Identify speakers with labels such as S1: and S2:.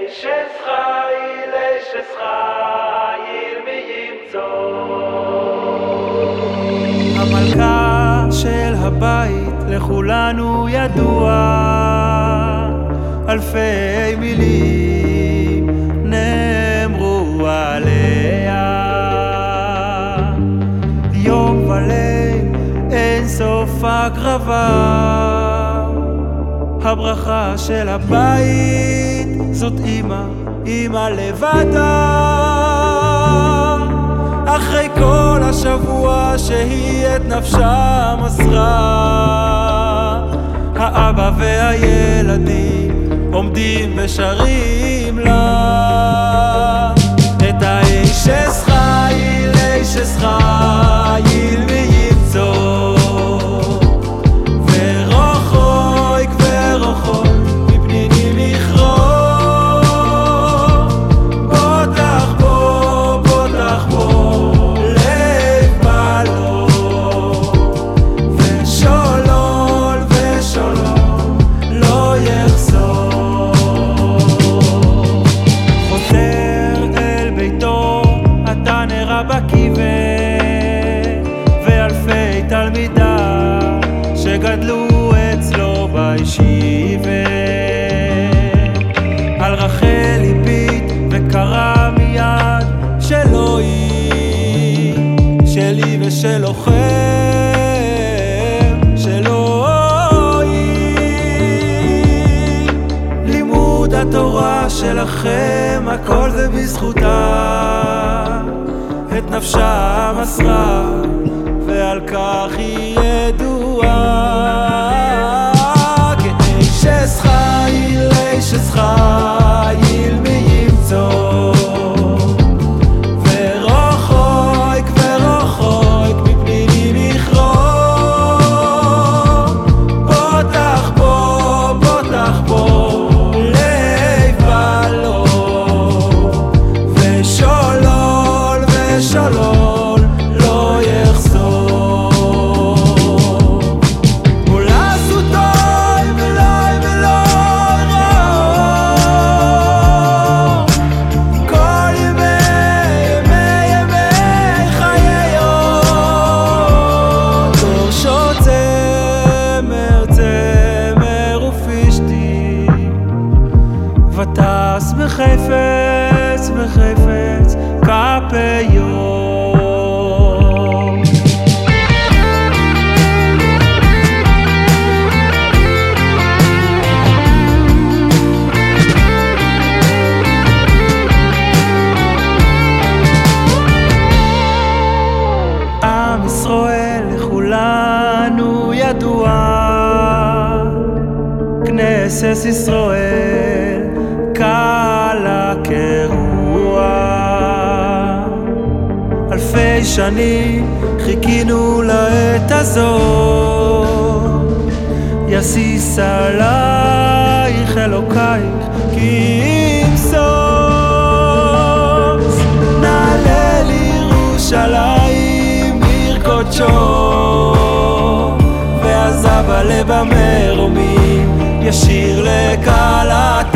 S1: איש חיל מימצוא. המלכה של הבית לכולנו ידוע, אלפי מילים נאמרו עליה, יום וליל אין סוף הקרבה. הברכה של הבית זאת אמא לבדה, אחרי כל השבוע שהיא את נפשה מסרה. האבא והילדים עומדים ושרים לה את האיש חיל, איש חיל מימצוא. ורחוק ורחוק מפנינים מכרוך, בוטח בו לב בלוך, ושולל לא יחזור. חוזר אל ביתו אתה נראה בכיוון, ואלפי תלמידיו שגדלו אצלו בישיבה. על רחל הביט וקרא מיד שלא היא, שלי ושלכם, שלא היא. לימוד התורה שלכם הכל זה בזכותה, את נפשה מסרה ועל כך היא ידועה. כאיש חיל, איש חיל מימצוא. ורחוק מפנינים מכרוך, בוטח בו לב בלוך, ושולל לא יחזור. ולעשו טוב ולא רע, כל ימי חיי עוד. דורשות צמר ופשתי, וטס בחפץ כפי יום. עם ישראל לכולנו ידוע, כנסת ישראל קלה כרוח. אלפי שנים חיכינו לעת הזאת, יסיס עלייך אלוקייך כי ימסוס. נעלה לירושלים עיר קודשו, ועזב הלב המרומים ישיר לקהלת